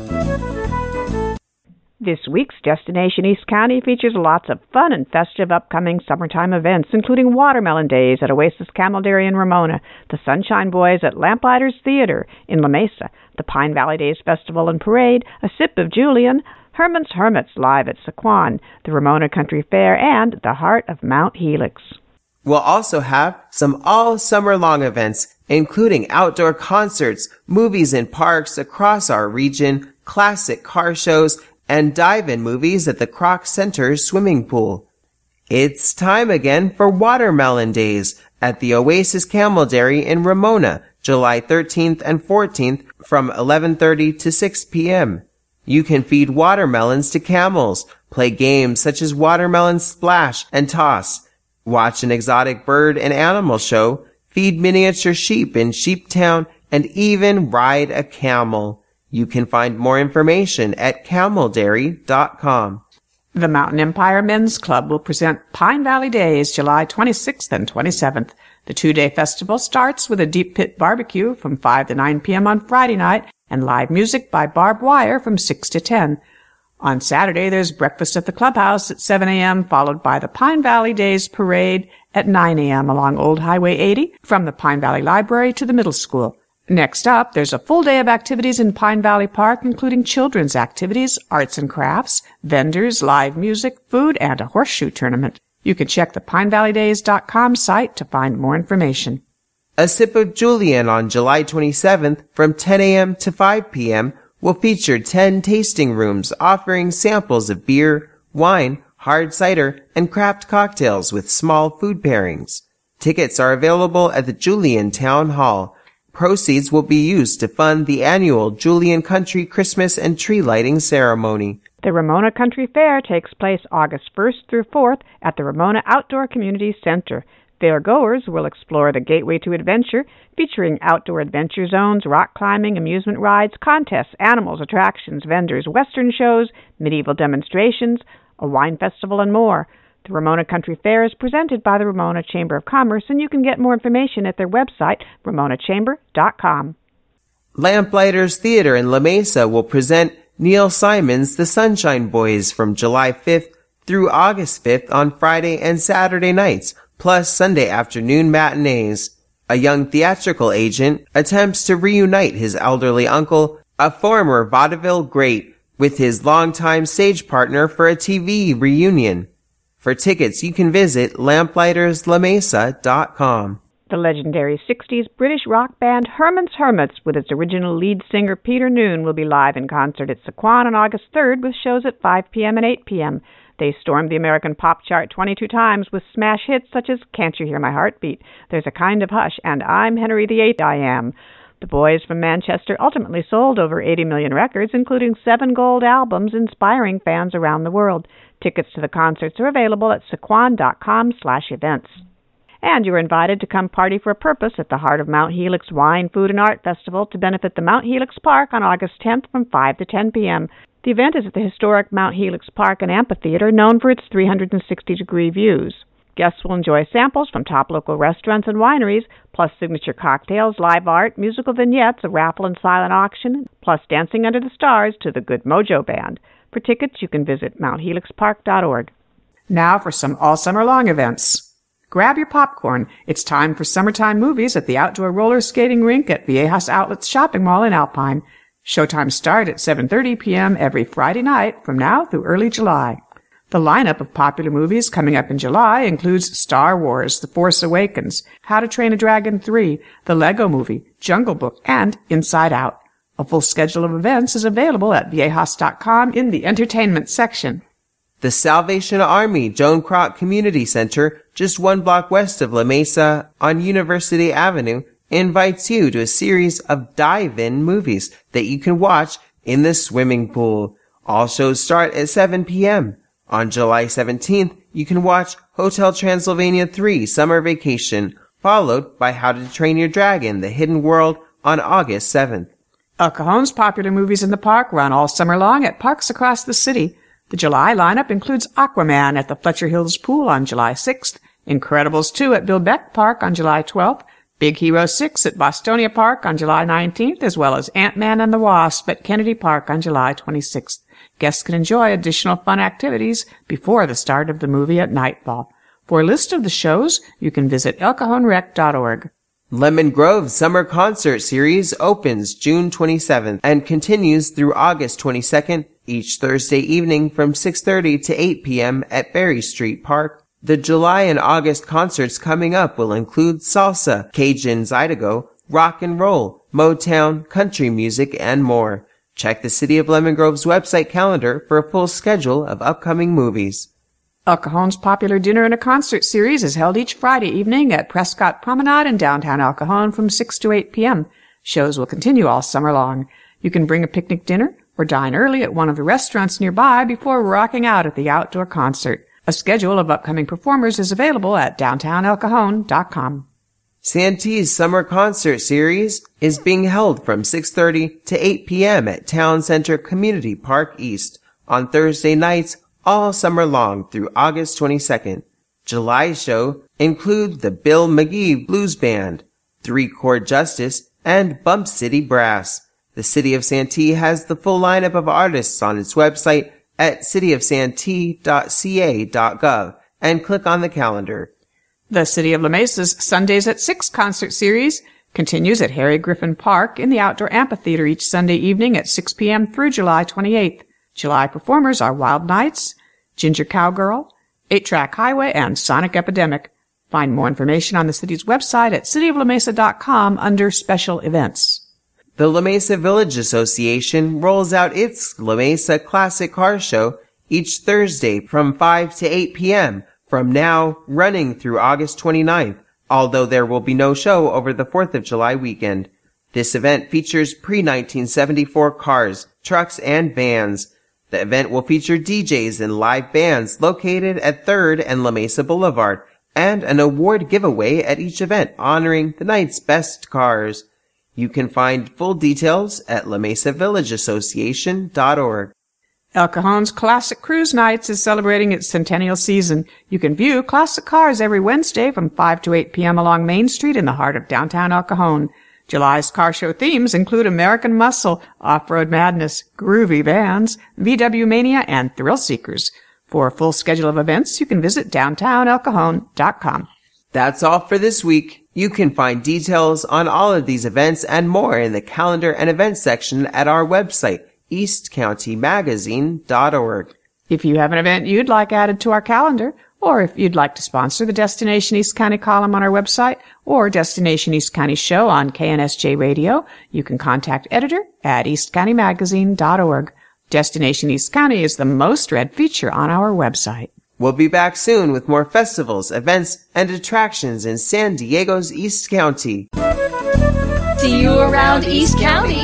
This week's Destination East County features lots of fun and festive upcoming summertime events, including Watermelon Days at Oasis Camel Dairy in Ramona, the Sunshine Boys at Lamplighters Theater in La Mesa, the Pine Valley Days Festival and Parade, A Sip of Julian, Herman's Hermits live at Sequan, the Ramona Country Fair, and the Heart of Mount Helix. We'll also have some all-summer-long events, including outdoor concerts, movies in parks across our region, classic car shows, and dive-in movies at the Kroc Center swimming pool. It's time again for Watermelon Days at the Oasis Camel Dairy in Ramona, July 13th and 14th from 11:30 to 6 p.m. You can feed watermelons to camels, play games such as Watermelon Splash and Toss, watch an exotic bird and animal show, feed miniature sheep in Sheeptown, and even ride a camel. You can find more information at cameldairy.com. The Mountain Empire Men's Club will present Pine Valley Days, July 26th and 27th. The 2-day festival starts with a deep pit barbecue from 5 to 9 p.m. on Friday night and live music by Barb Wire from 6 to 10. On Saturday, there's breakfast at the clubhouse at 7 a.m., followed by the Pine Valley Days Parade at 9 a.m. along Old Highway 80 from the Pine Valley Library to the middle school. Next up, there's a full day of activities in Pine Valley Park, including children's activities, arts and crafts, vendors, live music, food, and a horseshoe tournament. You can check the PineValleyDays.com site to find more information. A Sip of Julian on July 27th from 10 a.m. to 5 p.m. will feature 10 tasting rooms offering samples of beer, wine, hard cider, and craft cocktails with small food pairings. Tickets are available at the Julian Town Hall. Proceeds will be used to fund the annual Julian Country Christmas and tree lighting ceremony. The Ramona Country Fair takes place August 1st through 4th at the Ramona Outdoor Community Center. Fairgoers will explore the Gateway to Adventure, featuring outdoor adventure zones, rock climbing, amusement rides, contests, animals, attractions, vendors, western shows, medieval demonstrations, a wine festival, and more. The Ramona Country Fair is presented by the Ramona Chamber of Commerce, and you can get more information at their website, ramonachamber.com. Lamplighters Theater in La Mesa will present Neil Simon's The Sunshine Boys from July 5th through August 5th on Friday and Saturday nights, plus Sunday afternoon matinees. A young theatrical agent attempts to reunite his elderly uncle, a former vaudeville great, with his longtime stage partner for a TV reunion. For tickets, you can visit lamplighterslamesa.com. The legendary 60s British rock band Herman's Hermits, with its original lead singer Peter Noone, will be live in concert at Sequan on August 3rd with shows at 5 p.m. and 8 p.m. They stormed the American pop chart 22 times with smash hits such as Can't You Hear My Heartbeat, There's a Kind of Hush, and I'm Henry VIII, I Am. The boys from Manchester ultimately sold over 80 million records, including 7 gold albums, inspiring fans around the world. Tickets to the concerts are available at sequan.com/events. And you're invited to come party for a purpose at the Heart of Mount Helix Wine, Food, and Art Festival to benefit the Mount Helix Park on August 10th from 5 to 10 p.m. The event is at the historic Mount Helix Park and Amphitheater, known for its 360-degree views. Guests will enjoy samples from top local restaurants and wineries, plus signature cocktails, live art, musical vignettes, a raffle and silent auction, plus Dancing Under the Stars to the Good Mojo Band. For tickets, you can visit mounthelixpark.org. Now for some all-summer-long events. Grab your popcorn. It's time for summertime movies at the outdoor roller skating rink at Viejas Outlets Shopping Mall in Alpine. Showtimes start at 7:30 p.m. every Friday night from now through early July. The lineup of popular movies coming up in July includes Star Wars, The Force Awakens, How to Train a Dragon 3, The Lego Movie, Jungle Book, and Inside Out. A full schedule of events is available at viejas.com in the entertainment section. The Salvation Army Joan Kroc Community Center, just 1 block west of La Mesa on University Avenue, invites you to a series of dive-in movies that you can watch in the swimming pool. All shows start at 7 p.m. On July 17th, you can watch Hotel Transylvania 3 Summer Vacation, followed by How to Train Your Dragon The Hidden World on August 7th. El Cajon's popular movies in the park run all summer long at parks across the city. The July lineup includes Aquaman at the Fletcher Hills Pool on July 6th, Incredibles 2 at Bill Beck Park on July 12th, Big Hero 6 at Bostonia Park on July 19th, as well as Ant-Man and the Wasp at Kennedy Park on July 26th. Guests can enjoy additional fun activities before the start of the movie at nightfall. For a list of the shows, you can visit elcajonrec.org. Lemon Grove Summer Concert Series opens June 27th and continues through August 22nd, each Thursday evening from 6:30 to 8 p.m. at Berry Street Park. The July and August concerts coming up will include salsa, Cajun Zydeco, rock and roll, Motown, country music, and more. Check the City of Lemon Grove's website calendar for a full schedule of upcoming movies. El Cajon's popular dinner and a concert series is held each Friday evening at Prescott Promenade in downtown El Cajon from 6 to 8 p.m. Shows will continue all summer long. You can bring a picnic dinner or dine early at one of the restaurants nearby before rocking out at the outdoor concert. A schedule of upcoming performers is available at downtownelcajon.com. Santee's Summer Concert Series is being held from 6:30 to 8 p.m. at Town Center Community Park East on Thursday nights all summer long through August 22nd. July's show include the Bill McGee Blues Band, Three Chord Justice, and Bump City Brass. The City of Santee has the full lineup of artists on its website at cityofsantee.ca.gov and click on the calendar. The City of La Mesa's Sundays at 6 concert series continues at Harry Griffin Park in the outdoor amphitheater each Sunday evening at 6 p.m. through July 28th. July performers are Wild Nights, Ginger Cowgirl, 8-Track Highway, and Sonic Epidemic. Find more information on the city's website at cityoflamesa.com under Special Events. The La Mesa Village Association rolls out its La Mesa Classic Car Show each Thursday from 5 to 8 p.m. from now running through August 29th, although there will be no show over the 4th of July weekend. This event features pre-1974 cars, trucks, and vans. The event will feature DJs and live bands located at 3rd and La Mesa Boulevard, and an award giveaway at each event honoring the night's best cars. You can find full details at lamesavillageassociation.org. El Cajon's Classic Cruise Nights is celebrating its centennial season. You can view classic cars every Wednesday from 5 to 8 p.m. along Main Street in the heart of downtown El Cajon. July's car show themes include American Muscle, Off-Road Madness, Groovy Vans, VW Mania, and Thrill Seekers. For a full schedule of events, you can visit downtownelcajon.com. That's all for this week. You can find details on all of these events and more in the calendar and events section at our website, eastcountymagazine.org. If you have an event you'd like added to our calendar, or if you'd like to sponsor the Destination East County column on our website or Destination East County show on KNSJ Radio, you can contact editor at eastcountymagazine.org. Destination East County is the most read feature on our website. We'll be back soon with more festivals, events, and attractions in San Diego's East County. See you around East County.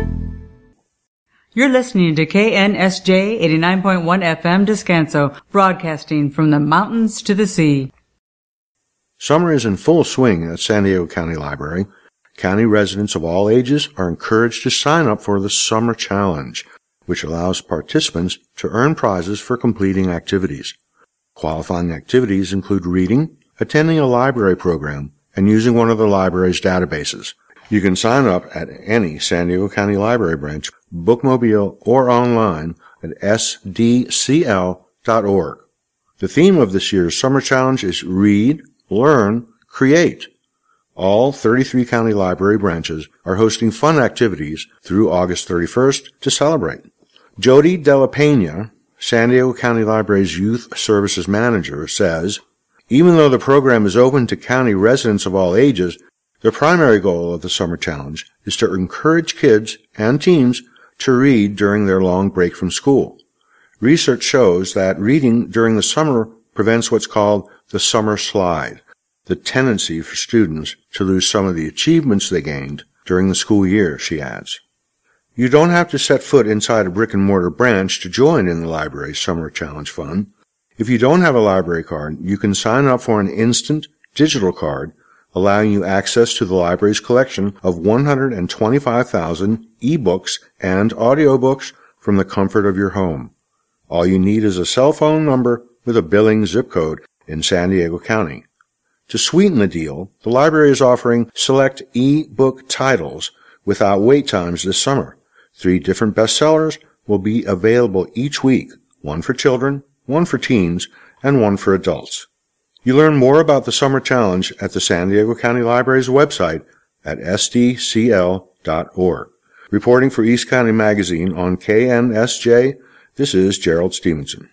You're listening to KNSJ 89.1 FM Descanso, broadcasting from the mountains to the sea. Summer is in full swing at San Diego County Library. County residents of all ages are encouraged to sign up for the Summer Challenge, which allows participants to earn prizes for completing activities. Qualifying activities include reading, attending a library program, and using one of the library's databases. You can sign up at any San Diego County Library branch, bookmobile, or online at sdcl.org. The theme of this year's Summer Challenge is Read, Learn, Create. All 33 county library branches are hosting fun activities through August 31st to celebrate. Jody Della Pena, San Diego County Library's Youth Services Manager, says, even though the program is open to county residents of all ages, the primary goal of the Summer Challenge is to encourage kids and teens to read during their long break from school. Research shows that reading during the summer prevents what's called the summer slide, the tendency for students to lose some of the achievements they gained during the school year, she adds. You don't have to set foot inside a brick-and-mortar branch to join in the library's Summer Challenge fun. If you don't have a library card, you can sign up for an instant digital card, allowing you access to the library's collection of 125,000 e-books and audiobooks from the comfort of your home. All you need is a cell phone number with a billing zip code in San Diego County. To sweeten the deal, the library is offering select e-book titles without wait times this summer. 3 different bestsellers will be available each week, one for children, one for teens, and one for adults. You learn more about the Summer Challenge at the San Diego County Library's website at sdcl.org. Reporting for East County Magazine on KNSJ, this is Gerald Stevenson.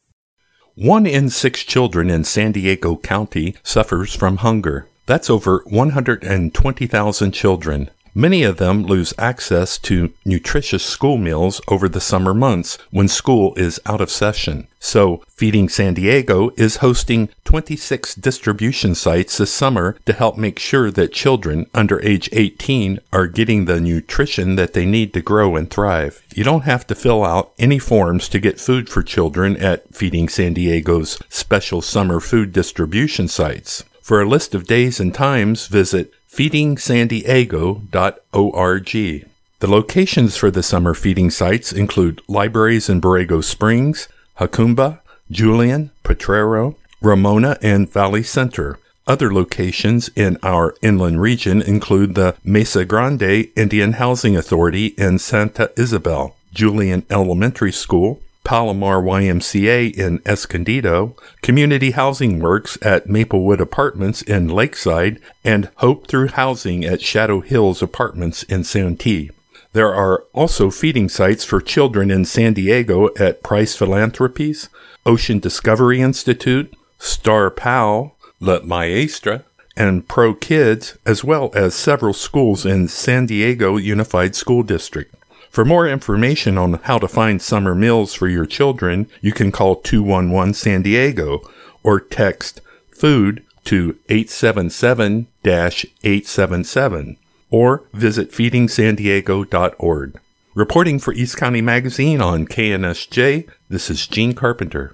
1 in 6 children in San Diego County suffers from hunger. That's over 120,000 children. Many of them lose access to nutritious school meals over the summer months when school is out of session. So, Feeding San Diego is hosting 26 distribution sites this summer to help make sure that children under age 18 are getting the nutrition that they need to grow and thrive. You don't have to fill out any forms to get food for children at Feeding San Diego's special summer food distribution sites. For a list of days and times, visit feedingsandiego.org. The locations for the summer feeding sites include libraries in Borrego Springs, Jacumba, Julian, Potrero, Ramona, and Valley Center. Other locations in our inland region include the Mesa Grande Indian Housing Authority in Santa Isabel, Julian Elementary School, Palomar YMCA in Escondido, Community Housing Works at Maplewood Apartments in Lakeside, and Hope Through Housing at Shadow Hills Apartments in Santee. There are also feeding sites for children in San Diego at Price Philanthropies, Ocean Discovery Institute, Star Pal, La Maestra, and Pro Kids, as well as several schools in San Diego Unified School District. For more information on how to find summer meals for your children, you can call 211 San Diego or text FOOD to 877-877 or visit feedingsandiego.org. Reporting for East County Magazine on KNSJ, this is Gene Carpenter.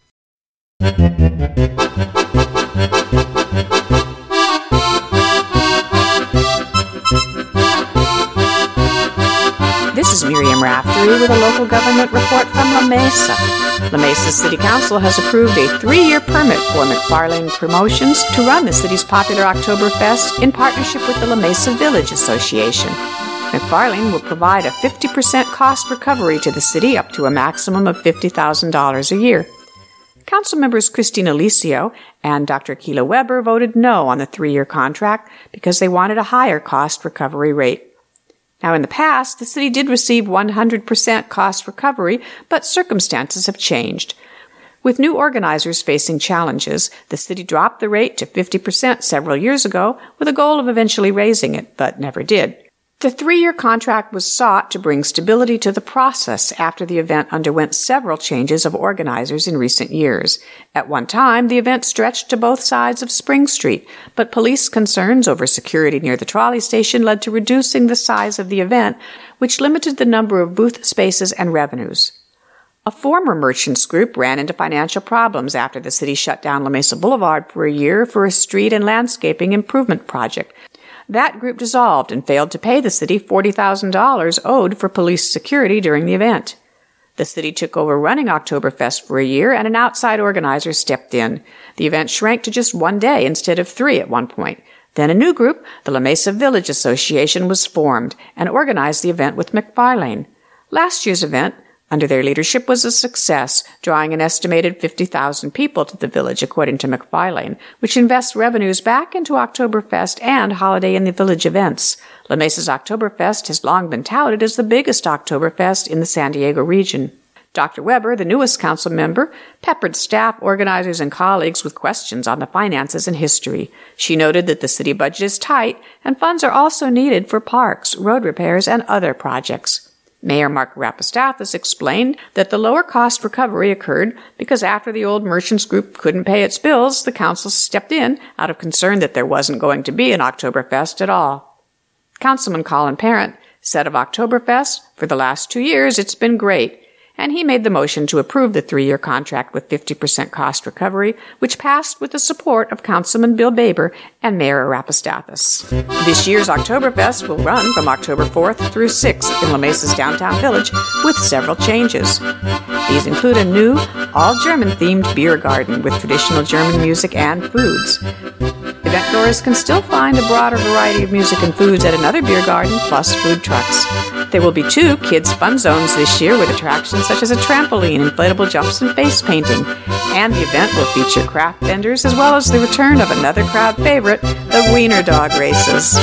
This is Miriam Raftery with a local government report from La Mesa. La Mesa City Council has approved a 3-year permit for McFarlane Promotions to run the city's popular Oktoberfest in partnership with the La Mesa Village Association. McFarlane will provide a 50% cost recovery to the city up to a maximum of $50,000 a year. Council members Christina Licio and Dr. Keila Weber voted no on the 3-year contract because they wanted a higher cost recovery rate. Now, in the past, the city did receive 100% cost recovery, but circumstances have changed. With new organizers facing challenges, the city dropped the rate to 50% several years ago with a goal of eventually raising it, but never did. The 3-year contract was sought to bring stability to the process after the event underwent several changes of organizers in recent years. At one time, the event stretched to both sides of Spring Street, but police concerns over security near the trolley station led to reducing the size of the event, which limited the number of booth spaces and revenues. A former merchants group ran into financial problems after the city shut down La Mesa Boulevard for a year for a street and landscaping improvement project. That group dissolved and failed to pay the city $40,000 owed for police security during the event. The city took over running Oktoberfest for a year, and an outside organizer stepped in. The event shrank to just 1 day instead of 3 at one point. Then a new group, the La Mesa Village Association, was formed and organized the event with McFarlane. Last year's event, under their leadership, was a success, drawing an estimated 50,000 people to the village, according to McFarlane, which invests revenues back into Oktoberfest and Holiday in the Village events. La Mesa's Oktoberfest has long been touted as the biggest Oktoberfest in the San Diego region. Dr. Weber, the newest council member, peppered staff, organizers, and colleagues with questions on the finances and history. She noted that the city budget is tight, and funds are also needed for parks, road repairs, and other projects. Mayor Mark Rapostathis explained that the lower cost recovery occurred because after the old merchants group couldn't pay its bills, the council stepped in out of concern that there wasn't going to be an Oktoberfest at all. Councilman Colin Parent said of Oktoberfest, for the last 2 years it's been great, and he made the motion to approve the 3-year contract with 50% cost recovery, which passed with the support of Councilman Bill Baber and Mayor Rapostathis. This year's Oktoberfest will run from October 4th through 6th in La Mesa's downtown village with several changes. These include a new, all-German-themed beer garden with traditional German music and foods. Eventgoers can still find a broader variety of music and foods at another beer garden, plus food trucks. There will be 2 kids' fun zones this year with attractions such as a trampoline, inflatable jumps, and face painting. And the event will feature craft vendors as well as the return of another crowd favorite, the Wiener Dog races.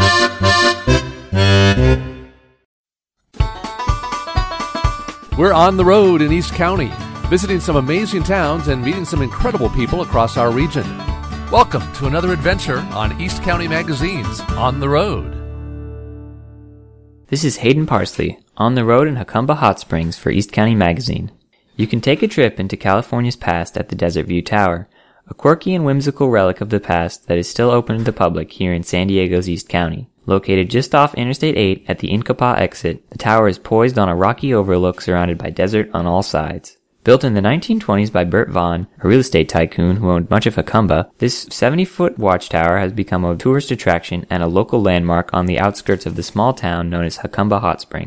We're on the road in East County, visiting some amazing towns and meeting some incredible people across our region. Welcome to another adventure on East County Magazine's On the Road. This is Hayden Parsley, on the road in Jacumba Hot Springs for East County Magazine. You can take a trip into California's past at the Desert View Tower, a quirky and whimsical relic of the past that is still open to the public here in San Diego's East County. Located just off Interstate 8 at the Incapa exit, the tower is poised on a rocky overlook surrounded by desert on all sides. Built in the 1920s by Bert Vaughn, a real estate tycoon who owned much of Jacumba, this 70-foot watchtower has become a tourist attraction and a local landmark on the outskirts of the small town known as Jacumba Hot Springs.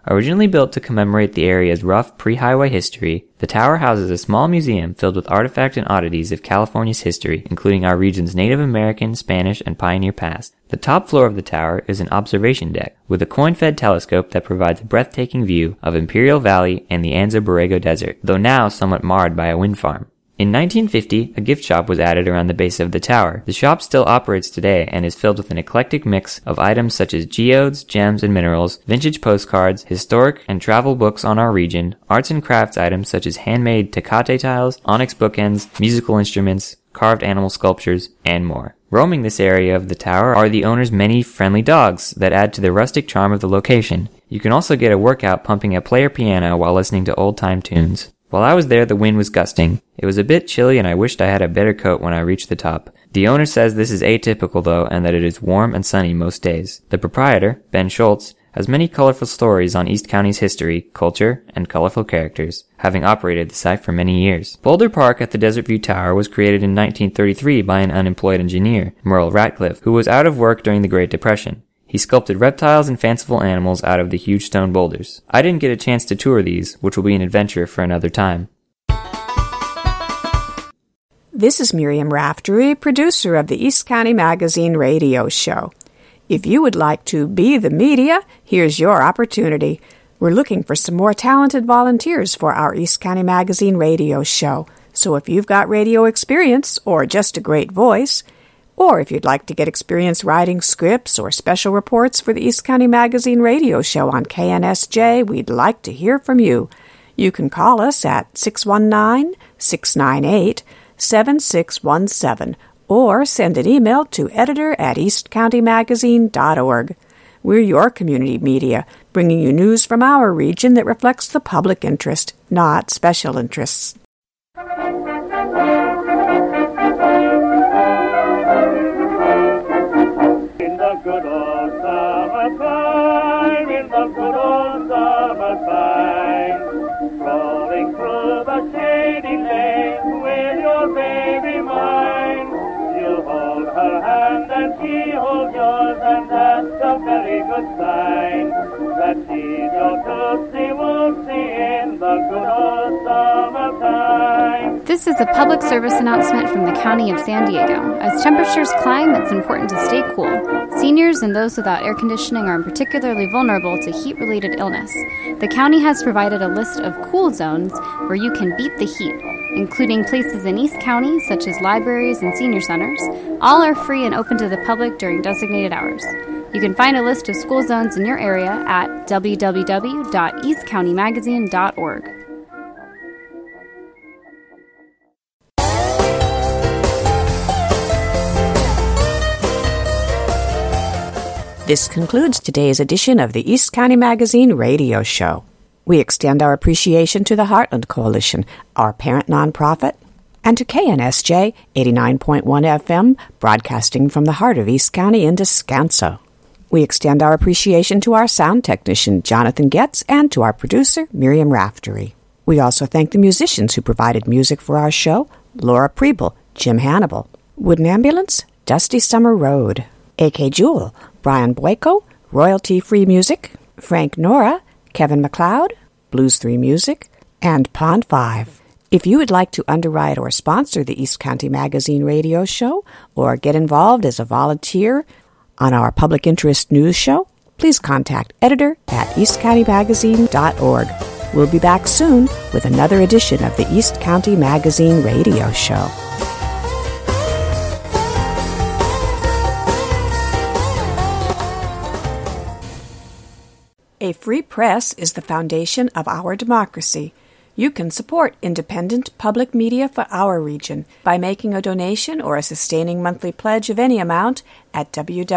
Originally built to commemorate the area's rough pre-highway history, the tower houses a small museum filled with artifacts and oddities of California's history, including our region's Native American, Spanish, and pioneer past. The top floor of the tower is an observation deck with a coin-fed telescope that provides a breathtaking view of Imperial Valley and the Anza Borrego Desert, though now somewhat marred by a wind farm. In 1950, a gift shop was added around the base of the tower. The shop still operates today and is filled with an eclectic mix of items such as geodes, gems and minerals, vintage postcards, historic and travel books on our region, arts and crafts items such as handmade Tecate tiles, onyx bookends, musical instruments, carved animal sculptures, and more. Roaming this area of the tower are the owner's many friendly dogs that add to the rustic charm of the location. You can also get a workout pumping a player piano while listening to old-time tunes. While I was there, the wind was gusting. It was a bit chilly and I wished I had a better coat when I reached the top. The owner says this is atypical though, and that it is warm and sunny most days. The proprietor, Ben Schultz, has many colorful stories on East County's history, culture, and colorful characters, having operated the site for many years. Boulder Park at the Desert View Tower was created in 1933 by an unemployed engineer, Merle Ratcliffe, who was out of work during the Great Depression. He sculpted reptiles and fanciful animals out of the huge stone boulders. I didn't get a chance to tour these, which will be an adventure for another time. This is Miriam Raftery, producer of the East County Magazine radio show. If you would like to be the media, here's your opportunity. We're looking for some more talented volunteers for our East County Magazine radio show. So if you've got radio experience or just a great voice, or if you'd like to get experience writing scripts or special reports for the East County Magazine radio show on KNSJ, we'd like to hear from you. You can call us at 619-698-7617 or send an email to editor@eastcountymagazine.org. We're your community media, bringing you news from our region that reflects the public interest, not special interests. Good old summertime, in the good old summertime, strolling through the shady lanes with your baby mine. You hold her hand and she holds yours, and that's a very good sign that she's your tootsie-wootsie in the good old summertime. This is a public service announcement from the County of San Diego. As temperatures climb, it's important to stay cool. Seniors and those without air conditioning are particularly vulnerable to heat-related illness. The county has provided a list of cool zones where you can beat the heat, including places in East County such as libraries and senior centers. All are free and open to the public during designated hours. You can find a list of school zones in your area at www.eastcountymagazine.org. This concludes today's edition of the East County Magazine radio show. We extend our appreciation to the Heartland Coalition, our parent nonprofit, and to KNSJ 89.1 FM, broadcasting from the heart of East County in Descanso. We extend our appreciation to our sound technician, Jonathan Getz, and to our producer, Miriam Raftery. We also thank the musicians who provided music for our show, Laura Preble, Jim Hannibal, Wooden Ambulance, Dusty Summer Road, A.K. Jewell, Brian Boyko, Royalty-Free Music, Frank Nora, Kevin McLeod, Blues 3 Music, and Pond 5. If you would like to underwrite or sponsor the East County Magazine radio show or get involved as a volunteer on our public interest news show, please contact editor@eastcountymagazine.org. We'll be back soon with another edition of the East County Magazine radio show. A free press is the foundation of our democracy. You can support independent public media for our region by making a donation or a sustaining monthly pledge of any amount at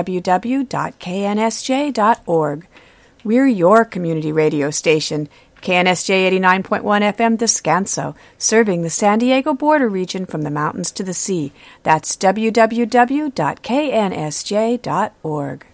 www.knsj.org. We're your community radio station, KNSJ 89.1 FM Descanso, serving the San Diego border region from the mountains to the sea. That's www.knsj.org.